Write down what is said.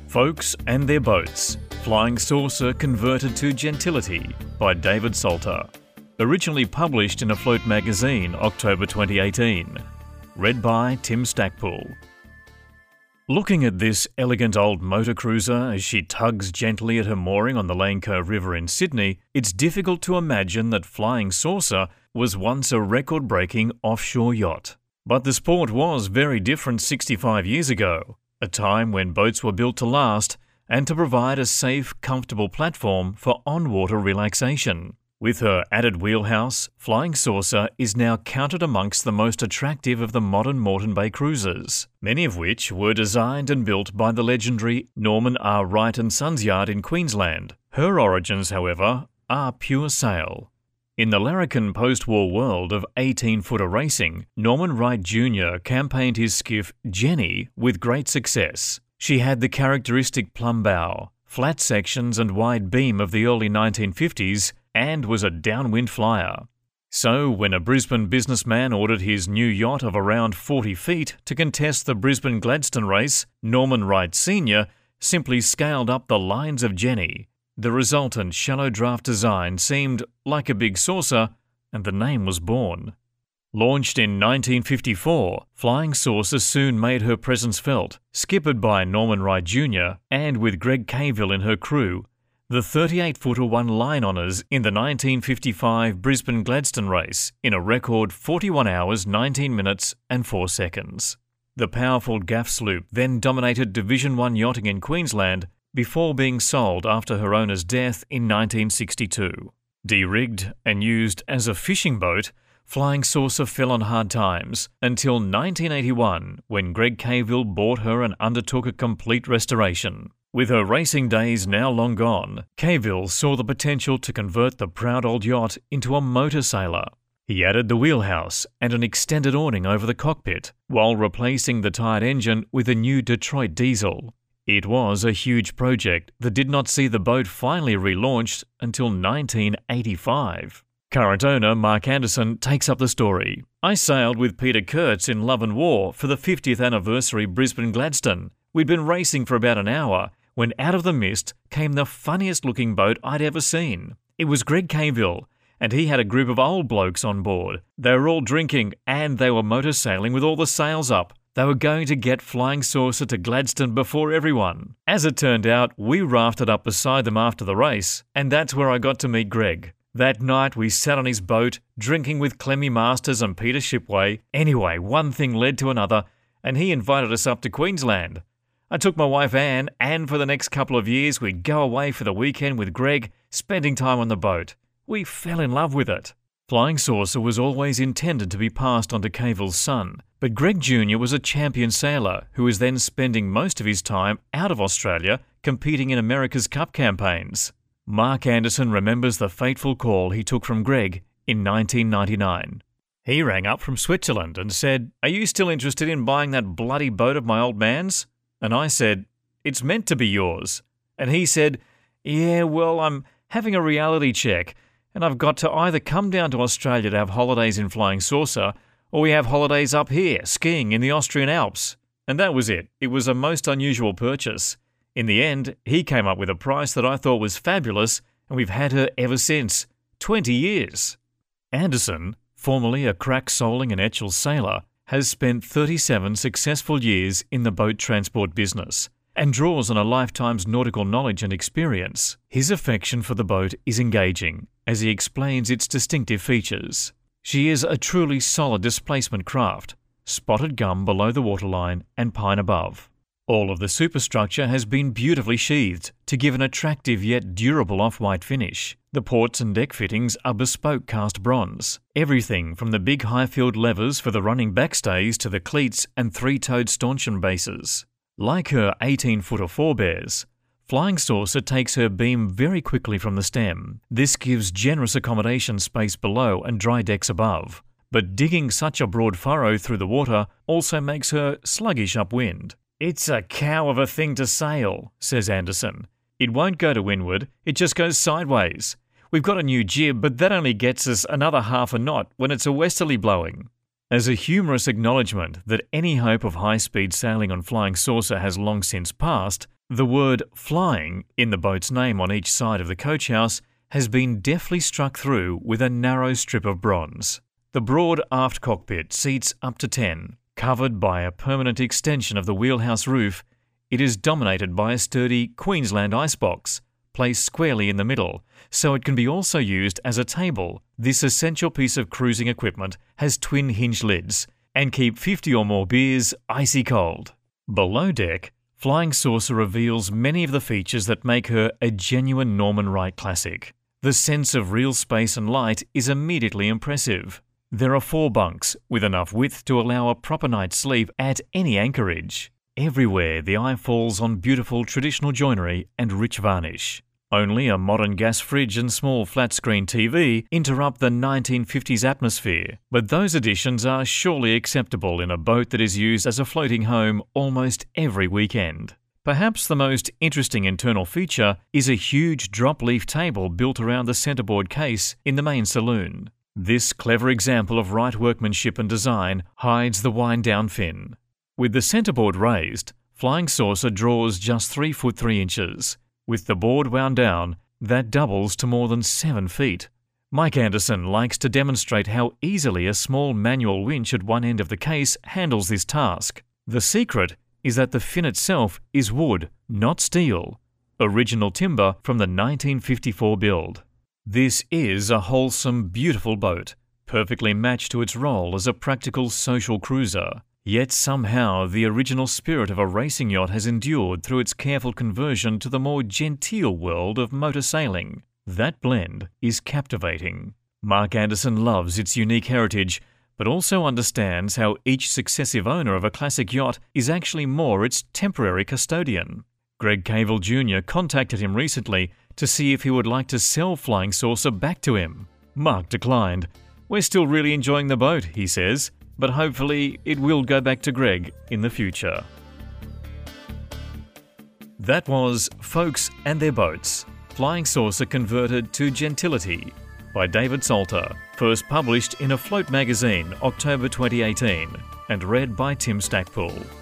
Folks and Their Boats, Flying Saucer Converted to Gentility by David Salter. Originally published in Afloat magazine, October 2018. Read by Tim Stackpool. Looking at this elegant old motor cruiser as she tugs gently at her mooring on the Lane Cove River in Sydney, it's difficult to imagine that Flying Saucer was once a record-breaking offshore yacht. But the sport was very different 65 years ago, a time when boats were built to last and to provide a safe, comfortable platform for on-water relaxation. With her added wheelhouse, Flying Saucer is now counted amongst the most attractive of the modern Moreton Bay cruisers, many of which were designed and built by the legendary Norman R. Wright and Sons Yard in Queensland. Her origins, however, are pure sail. In the larrikin post-war world of 18-footer racing, Norman Wright Jr. campaigned his skiff Jenny with great success. She had the characteristic plumb bow, flat sections and wide beam of the early 1950s, and was a downwind flyer. So when a Brisbane businessman ordered his new yacht of around 40 feet to contest the Brisbane Gladstone race, Norman Wright Sr. simply scaled up the lines of Jenny. The resultant shallow draft design seemed like a big saucer, and the name was born. Launched in 1954, Flying Saucer soon made her presence felt. Skippered by Norman Wright Jr. and with Greg Cavill in her crew, the 38-footer won line honours in the 1955 Brisbane Gladstone race in a record 41 hours, 19 minutes and 4 seconds. The powerful gaff sloop then dominated Division 1 yachting in Queensland before being sold after her owner's death in 1962. De-rigged and used as a fishing boat, Flying Saucer fell on hard times until 1981 when Greg Cavill bought her and undertook a complete restoration. With her racing days now long gone, Cavill saw the potential to convert the proud old yacht into a motor sailor. He added the wheelhouse and an extended awning over the cockpit, while replacing the tired engine with a new Detroit diesel. It was a huge project that did not see the boat finally relaunched until 1985. Current owner Mark Anderson takes up the story. "I sailed with Peter Kurtz in Love and War for the 50th anniversary Brisbane Gladstone. We'd been racing for about an hour when out of the mist came the funniest looking boat I'd ever seen. It was Greg Cavill, and he had a group of old blokes on board. They were all drinking and they were motor sailing with all the sails up. They were going to get Flying Saucer to Gladstone before everyone. As it turned out, we rafted up beside them after the race, and that's where I got to meet Greg. That night we sat on his boat, drinking with Clemmy Masters and Peter Shipway. Anyway, one thing led to another, and he invited us up to Queensland. I took my wife Anne, and for the next couple of years we'd go away for the weekend with Greg, spending time on the boat. We fell in love with it." Flying Saucer was always intended to be passed on to Cavill's son, but Greg Jr. was a champion sailor who was then spending most of his time out of Australia competing in America's Cup campaigns. Mark Anderson remembers the fateful call he took from Greg in 1999. He rang up from Switzerland and said, "Are you still interested in buying that bloody boat of my old man's?" And I said, "It's meant to be yours." And he said, "Yeah, well, I'm having a reality check, and I've got to either come down to Australia to have holidays in Flying Saucer, or we have holidays up here, skiing in the Austrian Alps." And that was it. It was a most unusual purchase. In the end, he came up with a price that I thought was fabulous, and we've had her ever since. 20 years. Anderson, formerly a crack soling and Etchell sailor, has spent 37 successful years in the boat transport business and draws on a lifetime's nautical knowledge and experience. His affection for the boat is engaging as he explains its distinctive features. She is a truly solid displacement craft, spotted gum below the waterline and pine above. All of the superstructure has been beautifully sheathed to give an attractive yet durable off-white finish. The ports and deck fittings are bespoke cast bronze. Everything from the big high-field levers for the running backstays to the cleats and three-toed stanchion bases. Like her 18-footer forebears, Flying Saucer takes her beam very quickly from the stem. This gives generous accommodation space below and dry decks above. But digging such a broad furrow through the water also makes her sluggish upwind. "It's a cow of a thing to sail," says Anderson. "It won't go to windward, it just goes sideways. We've got a new jib, but that only gets us another half a knot when it's a westerly blowing." As a humorous acknowledgement that any hope of high-speed sailing on Flying Saucer has long since passed, The word flying in the boat's name on each side of the coach house has been deftly struck through with a narrow strip of bronze. The broad aft cockpit seats up to 10. Covered by a permanent extension of the wheelhouse roof, it is dominated by a sturdy Queensland icebox, placed squarely in the middle, so it can be also used as a table. This essential piece of cruising equipment has twin hinge lids and keep 50 or more beers icy cold. Below deck, Flying Saucer reveals many of the features that make her a genuine Norman Wright classic. The sense of real space and light is immediately impressive. There are 4 bunks, with enough width to allow a proper night's sleep at any anchorage. Everywhere the eye falls on beautiful traditional joinery and rich varnish. Only a modern gas fridge and small flat-screen TV interrupt the 1950s atmosphere, but those additions are surely acceptable in a boat that is used as a floating home almost every weekend. Perhaps the most interesting internal feature is a huge drop-leaf table built around the centreboard case in the main saloon. This clever example of Wright workmanship and design hides the wind-down fin. With the centreboard raised, Flying Saucer draws just 3 foot 3 inches. With the board wound down, that doubles to more than 7 feet. Mike Anderson likes to demonstrate how easily a small manual winch at one end of the case handles this task. The secret is that the fin itself is wood, not steel. Original timber from the 1954 build. This is a wholesome, beautiful boat, perfectly matched to its role as a practical social cruiser. Yet somehow the original spirit of a racing yacht has endured through its careful conversion to the more genteel world of motor sailing. That blend is captivating. Mark Anderson loves its unique heritage, but also understands how each successive owner of a classic yacht is actually more its temporary custodian. Greg Cavell Jr. contacted him recently to see if he would like to sell Flying Saucer back to him. Mark declined. "We're still really enjoying the boat," he says, "but hopefully it will go back to Greg in the future." That was Folks and Their Boats, Flying Saucer Converted to Gentility by David Salter, first published in Afloat magazine October 2018 and read by Tim Stackpool.